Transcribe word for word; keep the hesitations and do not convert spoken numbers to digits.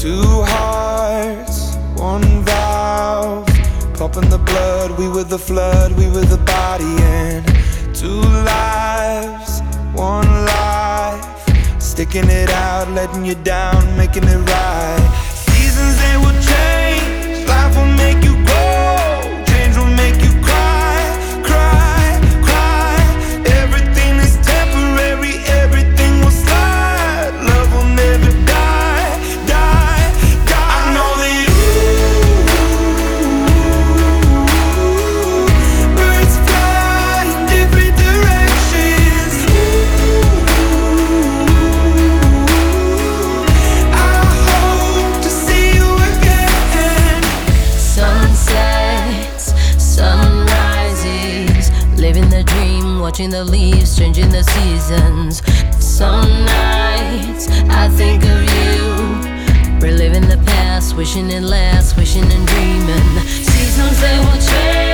Two hearts, one valve, pumping the blood. We were the flood, we were the body. And two lives, one life, sticking it out, letting you down, making it right. Seasons, they will change, life will make you grow, change will make you cry, cry, cry. Everything is temporary, everything will slide. Love will never die, die, die. I know that ooh, birds fly in different directions. Ooh, I hope to see you again. Sunsets, sunrises, living the dream, watching the leaves, changing the seasons. Some nights I think of you, reliving the past, wishing it lasts, wishing and dreaming. Seasons, they will change.